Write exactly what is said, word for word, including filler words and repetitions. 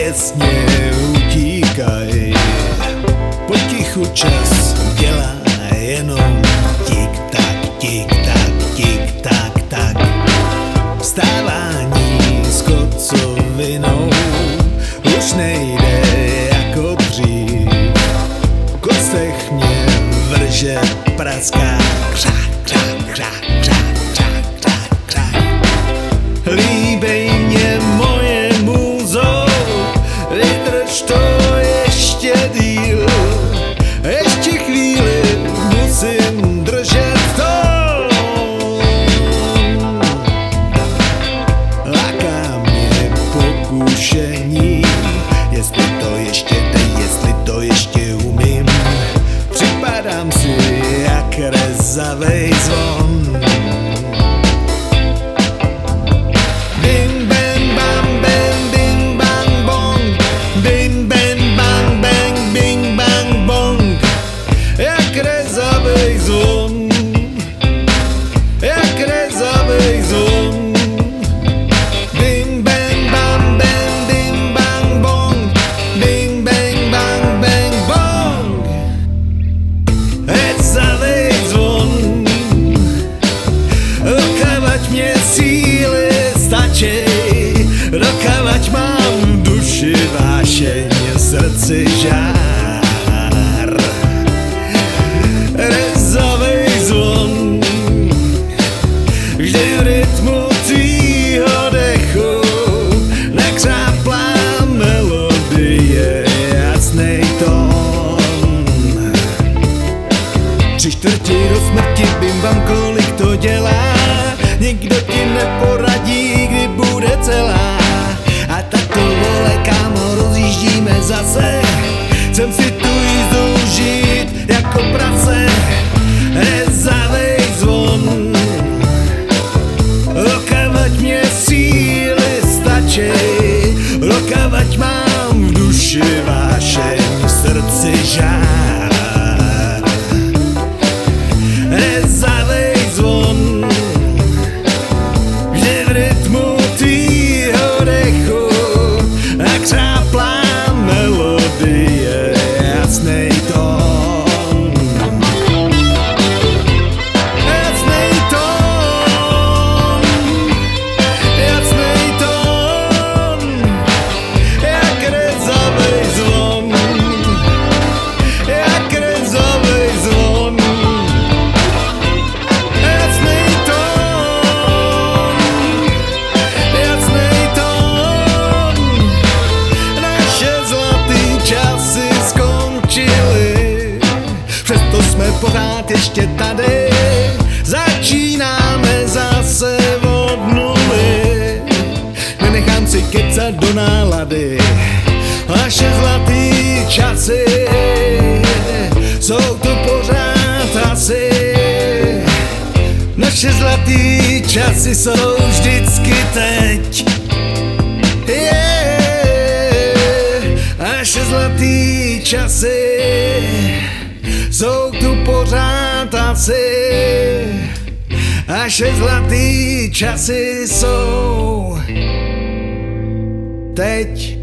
těsně utíkaj. Potichu čas dělá jenom tik-tak, tik-tak, tik-tak, tak. Vstávání s kocovinou už nejde jako dřív. V kostech mě vrže praská křák, křák, křák, křák, křák, křák, křák. Líbej mě moje můzo, vydrž to ještě díl. Ještě chvíli musím držet to. Láká mě pokušení, jestli to ještě jde, jestli to ještě umím. Připadám si jak rezavej zvon. Bing, bang, bang, bang, bing, bang, bong. Bing, bang, bang, bang, bing, bang, bong. Jak rezavej zvon, jak rezavej zvon. Bing, bang, bang, bang, bing, bang, bong. Bing, bang, bang, bang, bong. Rezavej zvon, dokavať mě síly stačej, dokavať mám v duši vášeň, v srdci žár. Rezavej zvon, vždy v rytmu tvýho dechu, nakřáplá melodie, jasnej tón. Tři čtvrtě do smrti, bim bam, kolik to dělá, nikdo ti neporadí, kdy bude celá. A tak to vole, kámo, rozjíždíme zase, chcem si tu jízdu užít jako prase. Rezavej zvon, dokavať mě síly stačej, dokavať mám v duši vášeň, v srdci žár. Rezavej zvon, vždy v rytmu tvýho dechu, nakřáplá melodie, jasnej tón. Jasnej tón, jasnej tón, jak rezavej zvon, jak rezavej zvon. Jasnej tón, jasnej tón. Naše zlatý časy skončily, přesto jsme pořád ještě tady. Začínáme zase od nuly, nenechám si kecat do nálady. Naše zlatý časy jsou tu pořád asi. Naše zlatý časy jsou vždycky teď. Yeah. Naše zlatý časy jsou tu pořád asi. Naše zlatý časy jsou teď.